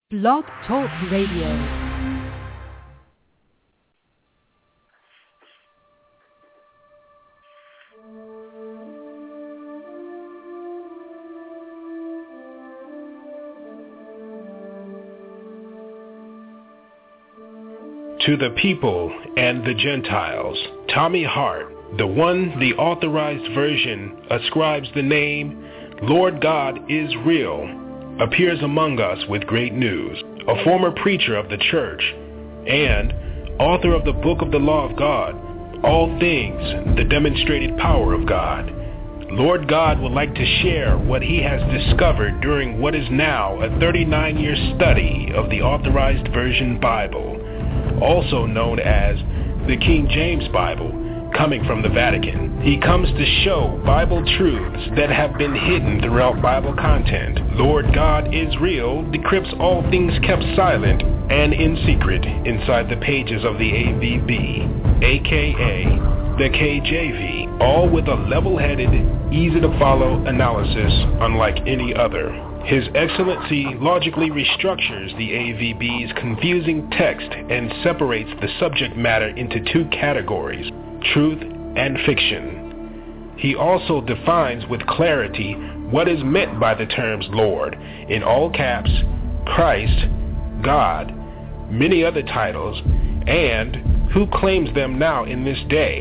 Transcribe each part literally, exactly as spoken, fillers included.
Blog Talk Radio. To the people and the Gentiles, Tommy Hart, the one the authorized version ascribes the name Lord God is Real, appears among us with great news. A former preacher of the church and author of the Book of the Law of God, All Things, the Demonstrated Power of God, Lord God would like to share what he has discovered during what is now a thirty-nine year study of the Authorized Version Bible, also known as the King James Bible, coming from the Vatican. He comes to show Bible truths that have been hidden throughout Bible content. Lord God is Real decrypts all things kept silent and in secret inside the pages of the A V B, aka the K J V, all with a level-headed, easy-to-follow analysis unlike any other. His Excellency logically restructures the A V B's confusing text and separates the subject matter into two categories, truth and fiction. He also defines with clarity what is meant by the terms Lord, in all caps, Christ, God, many other titles, and who claims them now in this day.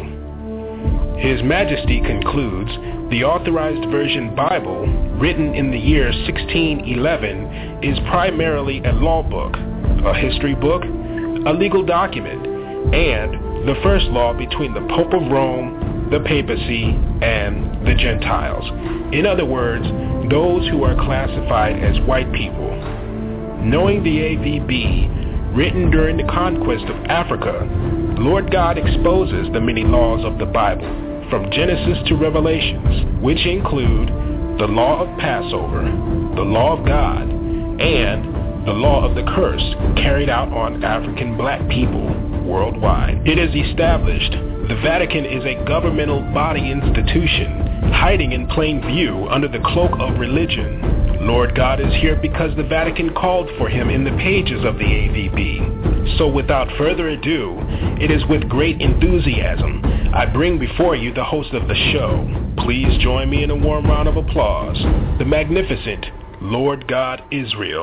His Majesty concludes the Authorized Version Bible, written in the year sixteen eleven, is primarily a law book, a history book, a legal document, and the first law between the Pope of Rome, the papacy, and the Gentiles. In other words, those who are classified as white people. Knowing the A V B, written during the conquest of Africa, Lord God exposes the many laws of the Bible, from Genesis to Revelations, which include the law of Passover, the law of God, and the law of the curse carried out on African black people worldwide. It is established the Vatican is a governmental body institution, hiding in plain view under the cloak of religion. Lord God is here because the Vatican called for him in the pages of the A V B. So without further ado, it is with great enthusiasm I bring before you the host of the show. Please join me in a warm round of applause, the magnificent Lord God is Real.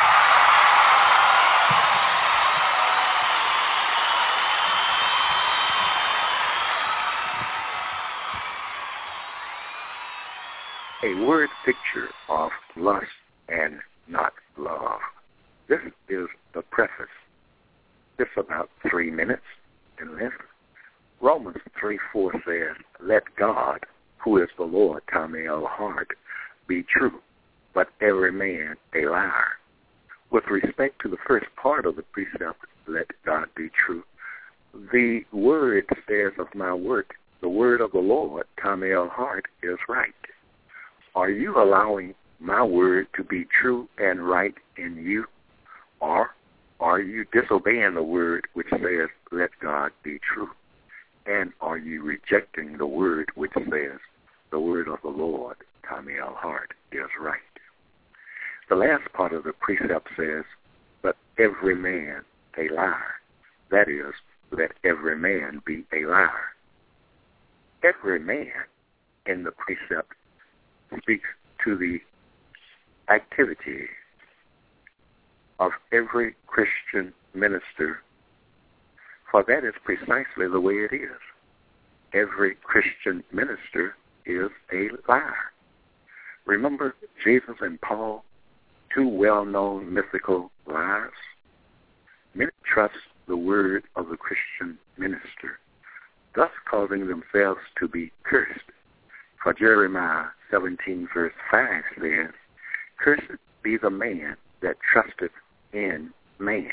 A word picture of lust and not love. This is the preface. It's about three minutes in length. Romans three four says, let God, who is the Lord, Tommy L. Hart, be true, but every man a liar. With respect to the first part of the precept, let God be true, the word says of my work, the word of the Lord, Tommy L. Hart, is right. Are you allowing my word to be true and right in you? Or are you disobeying the word which says, let God be true? And are you rejecting the word which says, the word of the Lord, Tommy L. Hart, is right? The last part of the precept says, but every man a liar. That is, let every man be a liar. Every man in the precept speaks to the activity of every Christian minister, for that is precisely the way it is. Every Christian minister is a liar. Remember Jesus and Paul, two well-known mythical liars? Many trust the word of the Christian minister, thus causing themselves to be cursed. For Jeremiah seventeen verse five says, cursed be the man that trusteth in man.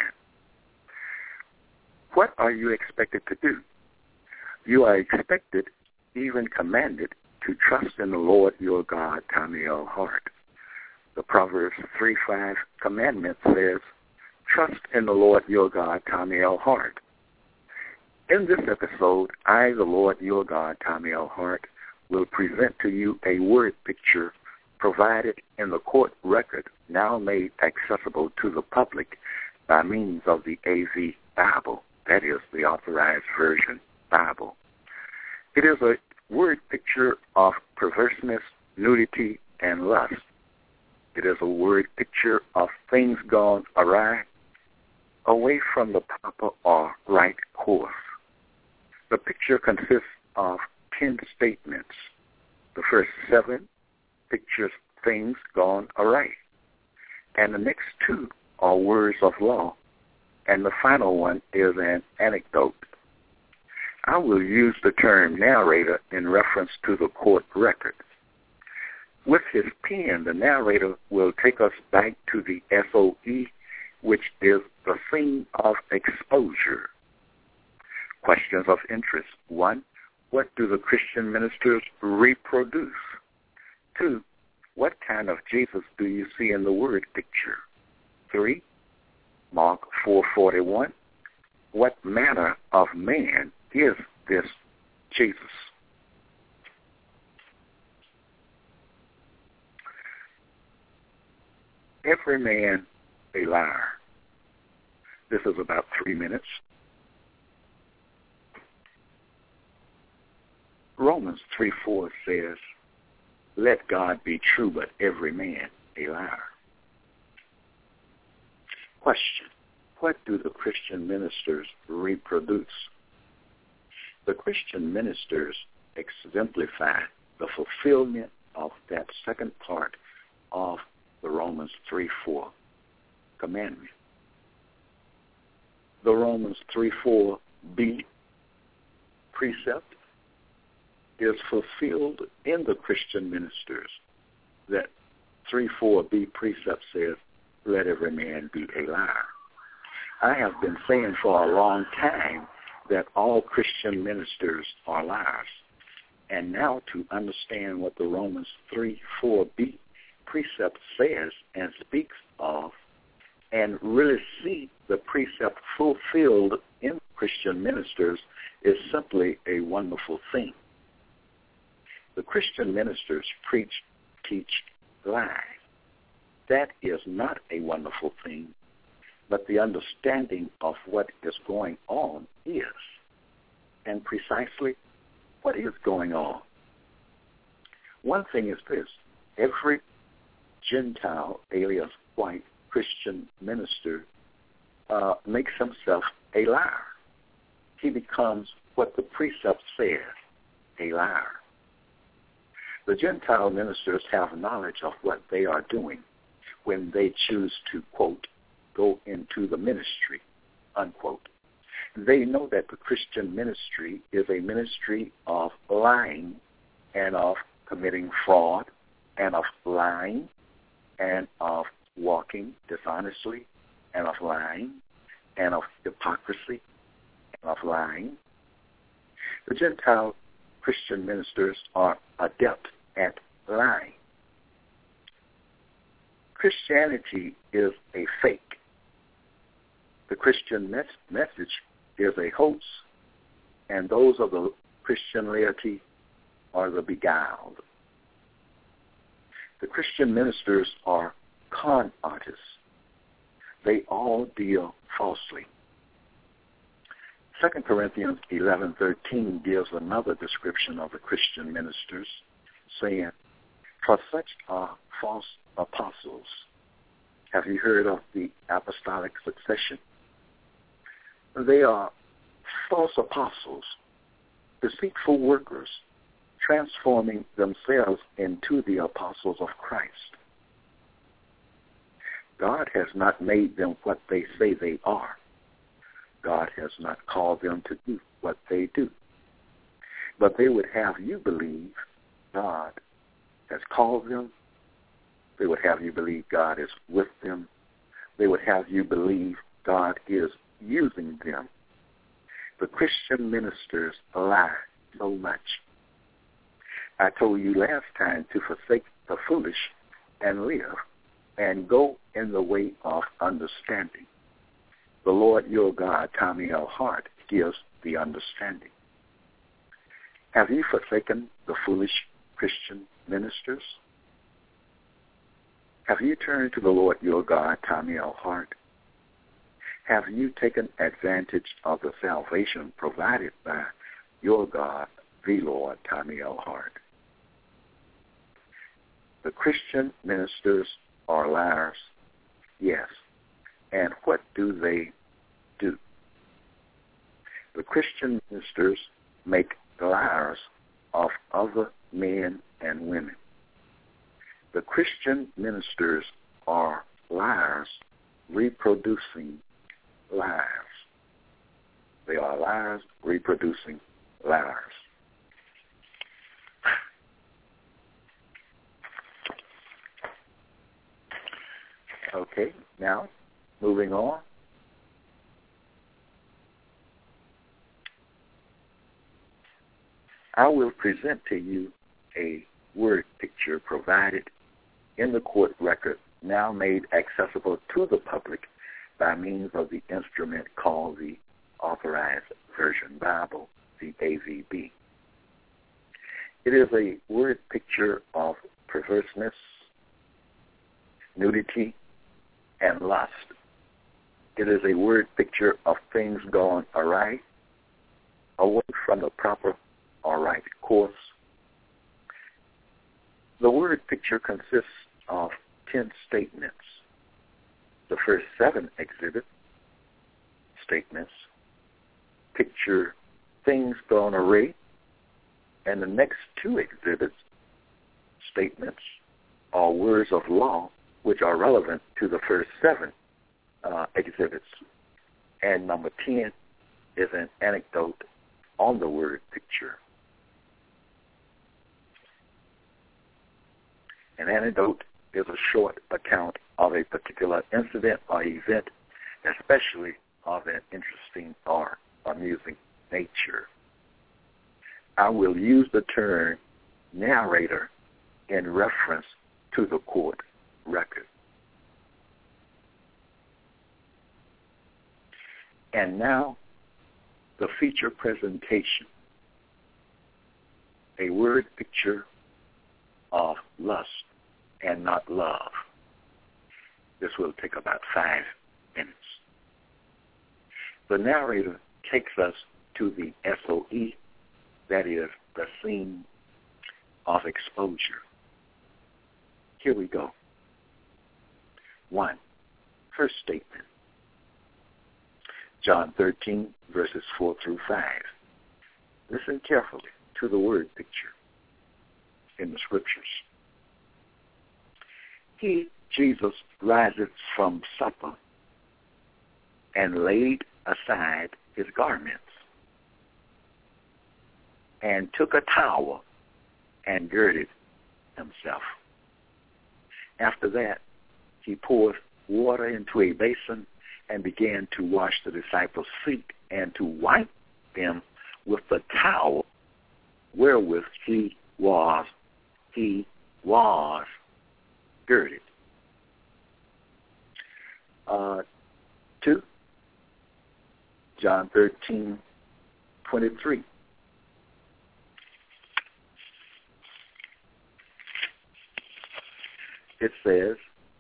What are you expected to do? You are expected, even commanded, to trust in the Lord your God, Tommy L. Hart. The Proverbs three five commandment says, trust in the Lord your God, Tommy L. Hart. In this episode, I, the Lord your God, Tommy L. Hart, will present to you a word picture provided in the court record, now made accessible to the public by means of the A V Bible, that is, the Authorized Version Bible. It is a word picture of perverseness, nudity, and lust. It is a word picture of things gone awry, away from the proper or right course. The picture consists of ten statements. The first seven pictures things gone awry, and the next two are words of law, and the final one is an anecdote. I will use the term narrator in reference to the court record. With his pen, the narrator will take us back to the S O E, which is the scene of exposure. Questions of interest. One, what do the Christian ministers reproduce? Two, what kind of Jesus do you see in the word picture? Three, Mark four forty-one, what manner of man is this Jesus? Every man a liar. This is about three minutes. Romans three four says, let God be true, but every man a liar. Question, what do the Christian ministers reproduce? The Christian ministers exemplify the fulfillment of that second part of the Romans three four commandment. The Romans three four b precept is fulfilled in the Christian ministers. That three four b precept says, let every man be a liar. I have been saying for a long time that all Christian ministers are liars. And now to understand what the Romans three four b precept says and speaks of, and really see the precept fulfilled in Christian ministers, is simply a wonderful thing. The Christian ministers preach, teach, lie. That is not a wonderful thing, but the understanding of what is going on is. And precisely, what is going on? One thing is this: every Gentile, alias white, Christian minister uh, makes himself a liar. He becomes what the precept says, a liar. The Gentile ministers have knowledge of what they are doing when they choose to, quote, go into the ministry, unquote. They know that the Christian ministry is a ministry of lying and of committing fraud and of lying and of walking dishonestly and of lying and of hypocrisy and of lying. The Gentile Christian ministers are adept at lying. Christianity is a fake. The Christian mes- message is a hoax, and those of the Christian laity are the beguiled. The Christian ministers are con artists. They all deal falsely. Second Corinthians eleven thirteen gives another description of the Christian ministers, saying, for such are false apostles. Have you heard of the apostolic succession? They are false apostles, deceitful workers, transforming themselves into the apostles of Christ. God has not made them what they say they are. God has not called them to do what they do. But they would have you believe God has called them. They would have you believe God is with them. They would have you believe God is using them. The Christian ministers lie so much. I told you last time to forsake the foolish and live and go in the way of understanding. The Lord your God, Tommy L. Hart, gives the understanding. Have you forsaken the foolish Christian ministers? Have you turned to the Lord your God, Tommy L. Hart? Have you taken advantage of the salvation provided by your God, the Lord, Tommy L. Hart? The Christian ministers are liars, yes. And what do they do? The Christian ministers make liars of other men and women. The Christian ministers are liars reproducing liars. They are liars reproducing liars. Okay, now, moving on. I will present to you a word picture provided in the court record, now made accessible to the public by means of the instrument called the Authorized Version Bible, the A V B. It is a word picture of perverseness, nudity, and lust. It is a word picture of things gone awry, away from the proper or right course. The word picture consists of ten statements. The first seven exhibit statements picture things gone awry, and the next two exhibits statements are words of law which are relevant to the first seven uh, exhibits. And number ten is an anecdote on the word picture. An anecdote is a short account of a particular incident or event, especially of an interesting or amusing nature. I will use the term narrator in reference to the court record. And now, the feature presentation, a word picture of lust and not love. This will take about five minutes. The narrator takes us to the S O E, that is, the scene of exposure. Here we go. One, first statement. John thirteen, verses four through five. Listen carefully to the word picture in the scriptures. He, Jesus, riseth from supper and laid aside his garments and took a towel and girded himself. After that, he poured water into a basin and began to wash the disciples' feet and to wipe them with the towel wherewith he was, he was girded. Uh, two, John thirteen, twenty-three. It says,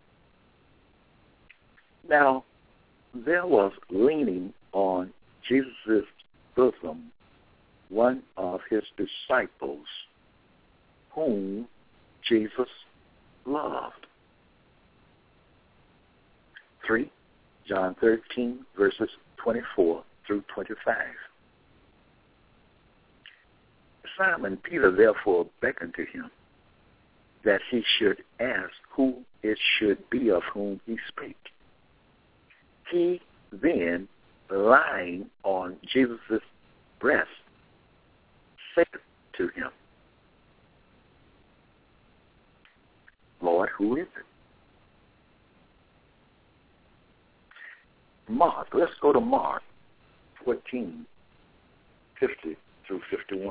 now there was leaning on Jesus' bosom one of his disciples whom Jesus loved. Three, John thirteen, verses twenty-four through twenty-five. Simon Peter therefore beckoned to him that he should ask who it should be of whom he spake. He then, lying on Jesus' breast, said to him, Lord, who is it? Mark, let's go to Mark fourteen, fifty through fifty-one.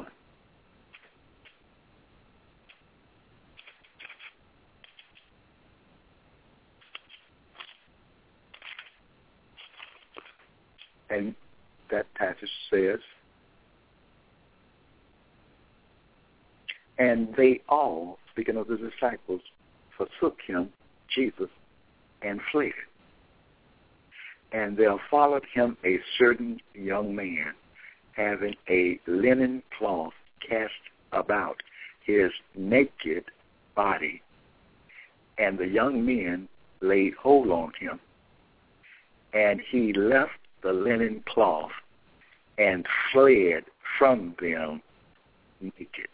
And that passage says, and they all, speaking of the disciples, forsook him Jesus and fled. And there followed him a certain young man, having a linen cloth cast about his naked body. And the young men laid hold on him, and he left the linen cloth and fled from them naked.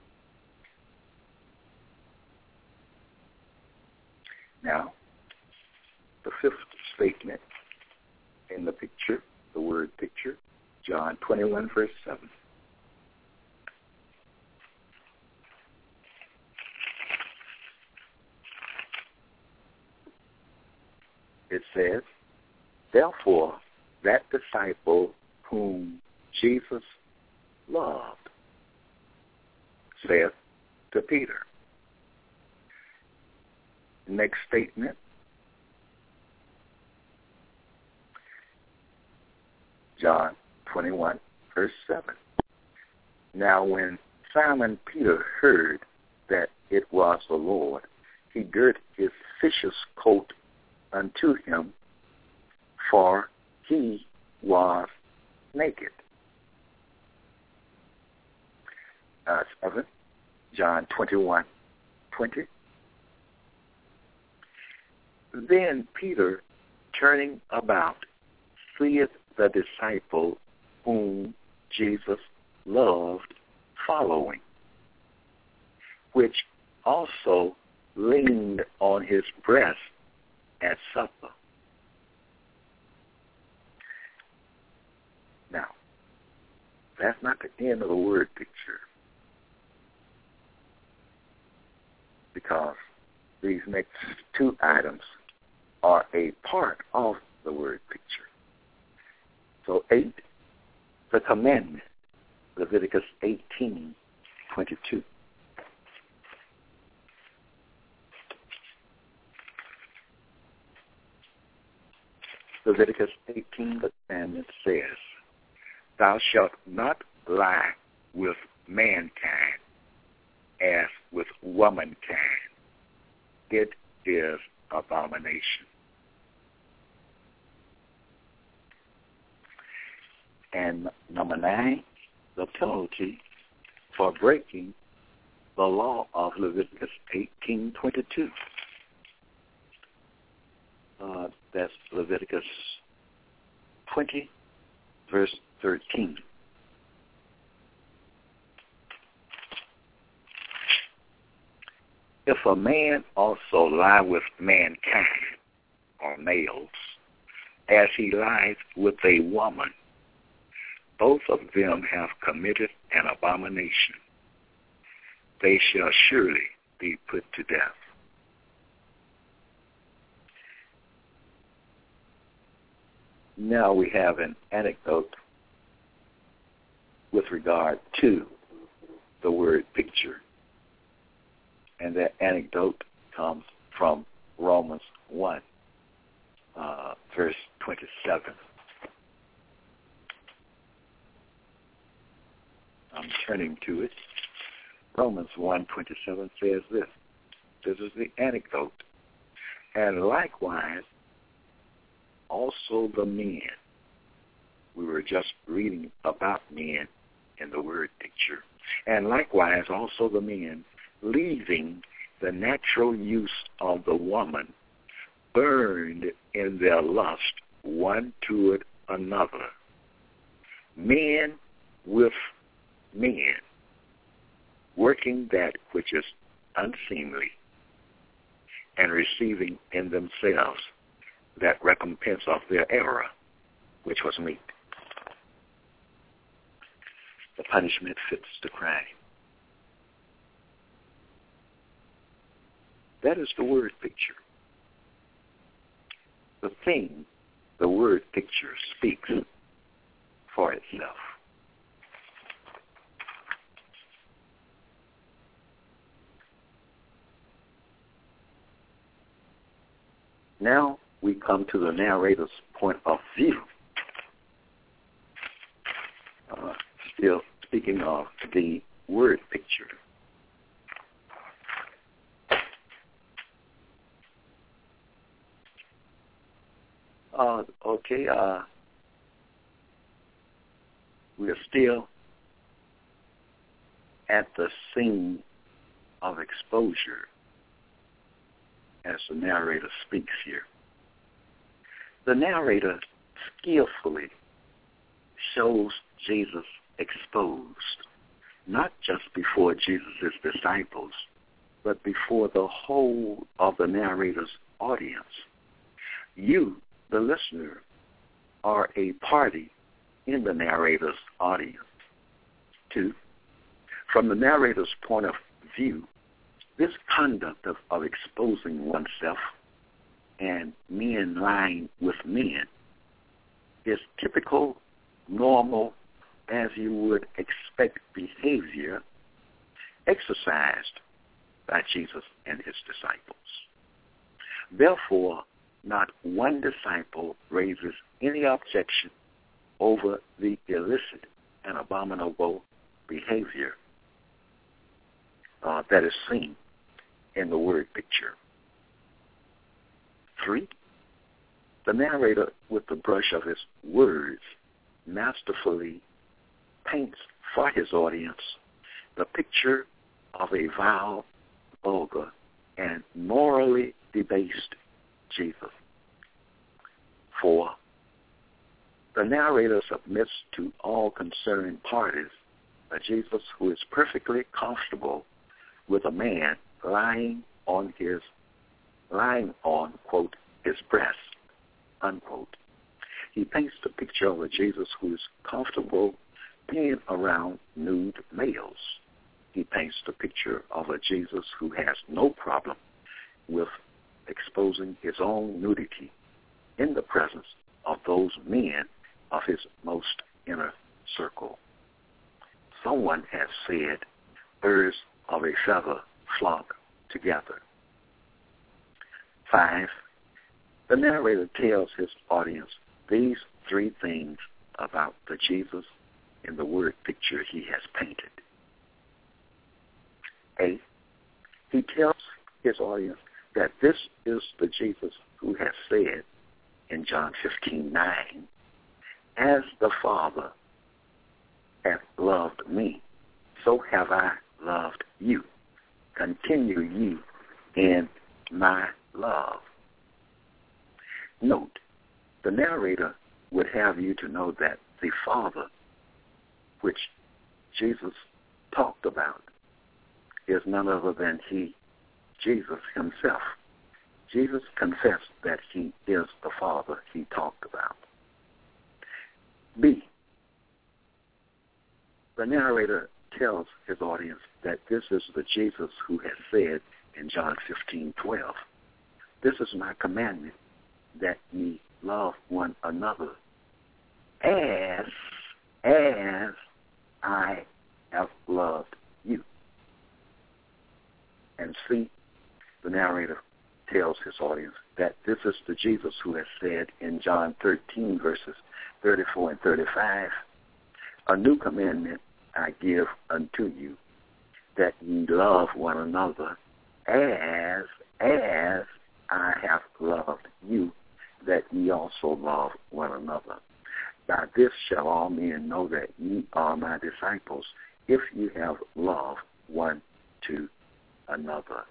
Now, the fifth statement in the picture, the word picture, John twenty-one, verse seven. It says, therefore, that disciple whom Jesus loved saith to Peter. Next statement. John twenty-one, verse seven. Now when Simon Peter heard that it was the Lord, he girt his fisher's coat unto him, for he was naked. Uh, seven, John twenty-one, twenty. Then Peter, turning about, seeth the disciple whom Jesus loved following, which also leaned on his breast at supper. Now, that's not the end of the word picture, because these next two items are a part of the word picture. So eight, the commandment, Leviticus eighteen, twenty-two. Leviticus eighteen, the commandment says, thou shalt not lie with mankind as with womankind. It is abomination. And number nine, the penalty for breaking the law of Leviticus eighteen twenty-two. Uh, that's Leviticus twenty, verse thirteen. If a man also lie with mankind, or males, as he lies with a woman, both of them have committed an abomination. They shall surely be put to death. Now we have an anecdote with regard to the word picture. And that anecdote comes from Romans one, uh, verse twenty-seven. I'm turning to it. Romans one twenty-seven says this. This is the anecdote. And likewise, also the men. We were just reading about men in the word picture. And likewise, also the men, leaving the natural use of the woman, burned in their lust one toward another. Men with men, working that which is unseemly, and receiving in themselves that recompense of their error, which was meat. The punishment fits the crime. That is the word picture. The thing, the word picture speaks for itself. Now we come to the narrator's point of view. Uh, still speaking of the word picture. Uh, okay, uh, we're still at the scene of exposure as the narrator speaks here. The narrator skillfully shows Jesus exposed, not just before Jesus' disciples, but before the whole of the narrator's audience. You, the listener, are a party in the narrator's audience. Two, from the narrator's point of view, this conduct of, of exposing oneself and men lying with men is typical, normal, as you would expect behavior exercised by Jesus and his disciples. Therefore, not one disciple raises any objection over the illicit and abominable behavior uh, that is seen in the word picture. Three, the narrator, with the brush of his words, masterfully paints for his audience the picture of a vile, vulgar, and morally debased Jesus. Four, the narrator submits to all concerned parties a Jesus who is perfectly comfortable with a man lying on his, lying on, quote, his breast, unquote. He paints the picture of a Jesus who is comfortable being around nude males. He paints the picture of a Jesus who has no problem with exposing his own nudity in the presence of those men of his most inner circle. Someone has said, birds of a feather flock together. Five, the narrator tells his audience these three things about the Jesus in the word picture he has painted. A, he tells his audience that this is the Jesus who has said in John fifteen nine, as the Father hath loved me, so have I loved you. Continue ye in my love. Note, the narrator would have you to know that the Father, which Jesus talked about, is none other than he, Jesus himself. Jesus confessed that he is the Father he talked about. B, the narrator tells his audience that this is the Jesus who has said in John fifteen twelve, this is my commandment, that ye love one another as, as I have loved you. And C, the narrator tells his audience that this is the Jesus who has said in John thirteen, verses thirty-four and thirty-five, a new commandment I give unto you, that ye love one another as, as I have loved you, that ye also love one another. By this shall all men know that ye are my disciples, if you have love one to another.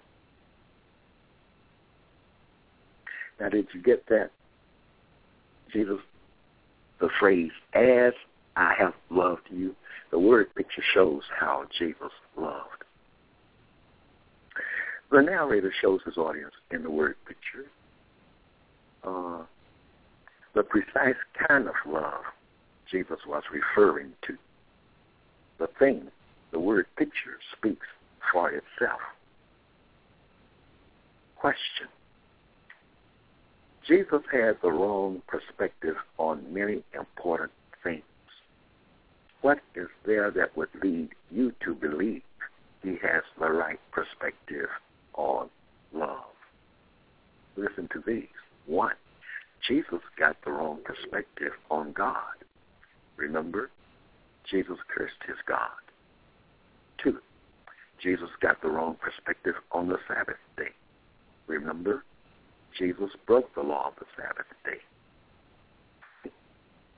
Now, did you get that? Jesus, the phrase, as I have loved you, the word picture shows how Jesus loved. The narrator shows his audience in the word picture uh, the precise kind of love Jesus was referring to. The thing, the word picture, speaks for itself. Question. Jesus had the wrong perspective on many important things. What is there that would lead you to believe he has the right perspective on love? Listen to these. One, Jesus got the wrong perspective on God. Remember, Jesus cursed his God. Two, Jesus got the wrong perspective on the Sabbath day. Remember, Jesus broke the law of the Sabbath day.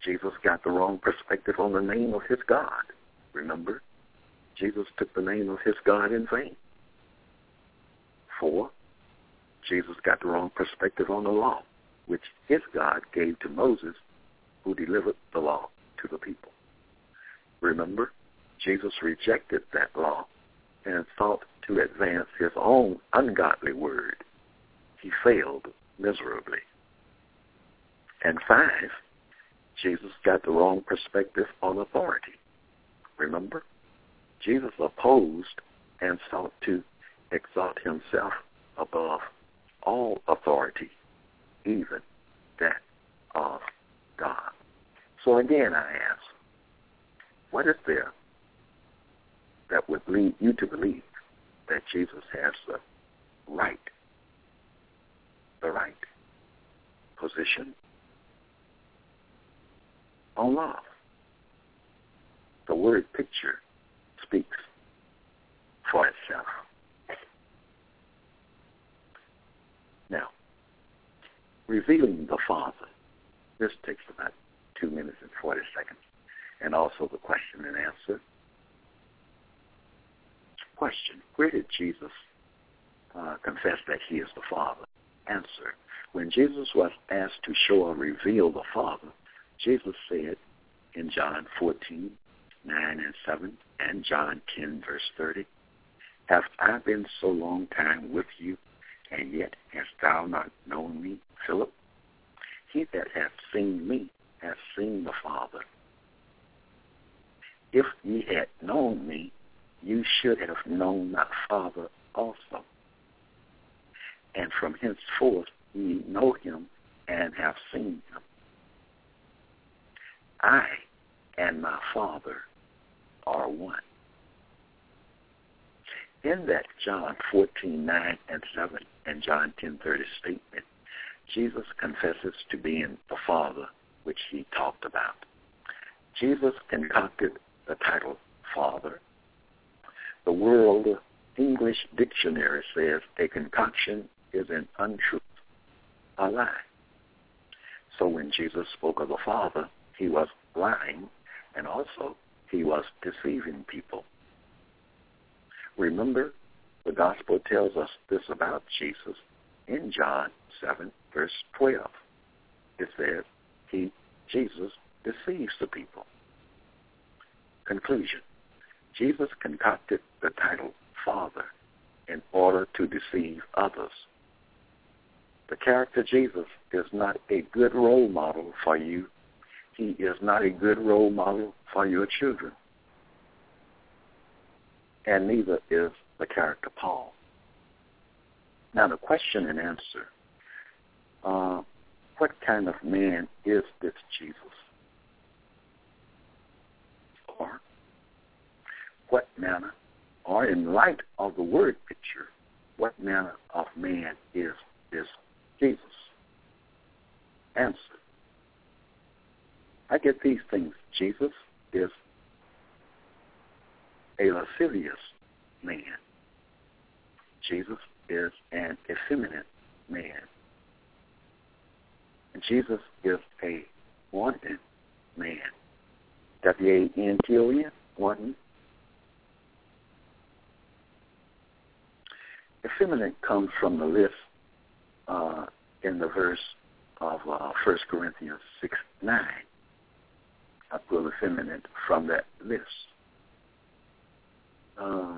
Jesus got the wrong perspective on the name of his God. Remember, Jesus took the name of his God in vain. Four, Jesus got the wrong perspective on the law, which his God gave to Moses, who delivered the law to the people. Remember, Jesus rejected that law and sought to advance his own ungodly word. He failed miserably. And five, Jesus got the wrong perspective on authority. Remember, Jesus opposed and sought to exalt himself above all authority, even that of God. So again, I ask, what is there that would lead you to believe that Jesus has the right, the right position on love? The word picture speaks for itself. Now, revealing the Father, this takes about two minutes and forty seconds, and also the question and answer. Question, where did Jesus uh, confess that he is the Father? Answer, when Jesus was asked to show or reveal the Father, Jesus said in John fourteen, nine and seven, and John ten, verse thirty, have I been so long time with you, and yet hast thou not known me, Philip? He that hath seen me hath seen the Father. If ye had known me, you should have known my Father also. And from henceforth ye know him and have seen him. I and my Father are one. In that John fourteen, nine and seven and John ten, thirty statement, Jesus confesses to being the Father, which he talked about. Jesus concocted the title Father. The World English Dictionary says a concoction is an untruth, a lie. So when Jesus spoke of the Father, he was lying, and also he was deceiving people. Remember, the gospel tells us this about Jesus in John seven, verse twelve. It says, he, Jesus, deceives the people. Conclusion. Jesus concocted the title Father in order to deceive others. The character Jesus is not a good role model for you. He is not a good role model for your children. And neither is the character Paul. Now the question and answer, uh, what kind of man is this Jesus? Or what manner, or in light of the word picture, what manner of man is this Jesus? Answer. I get these things. Jesus is a lascivious man. Jesus is an effeminate man. And Jesus is a wanton man. W A N T O N, wanton. Effeminate comes from the list uh, in the verse of uh, First Corinthians six, nine. I pull effeminate from that list. Uh,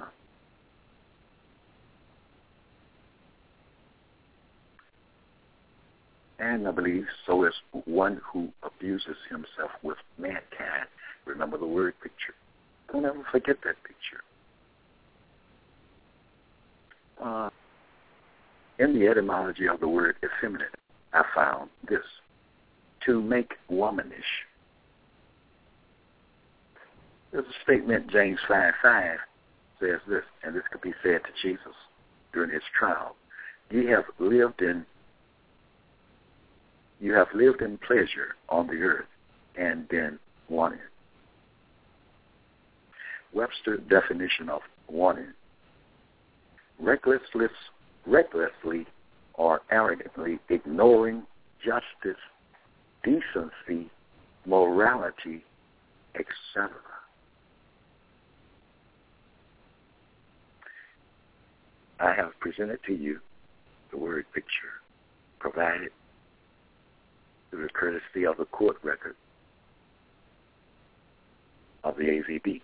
and I believe so is one who abuses himself with mankind. Remember the word picture. Don't ever forget that picture. Uh, in the etymology of the word effeminate, I found this: to make womanish. There's a statement, James five five says this, and this could be said to Jesus during his trial. You have lived in you have lived in pleasure on the earth and been wanted. Webster's definition of wanted: recklessly, recklessly or arrogantly ignoring justice, decency, morality, morality, et cetera. I have presented to you the word picture provided through the courtesy of the court record of the A Z B.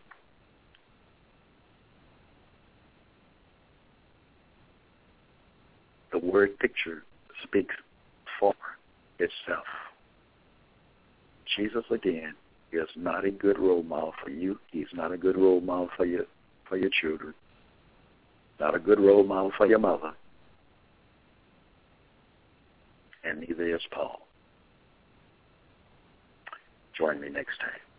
The word picture speaks for itself. Jesus, again, is not a good role model for you. He's not a good role model for your, for your children. Not a good role model for your mother. And neither is Paul. Join me next time.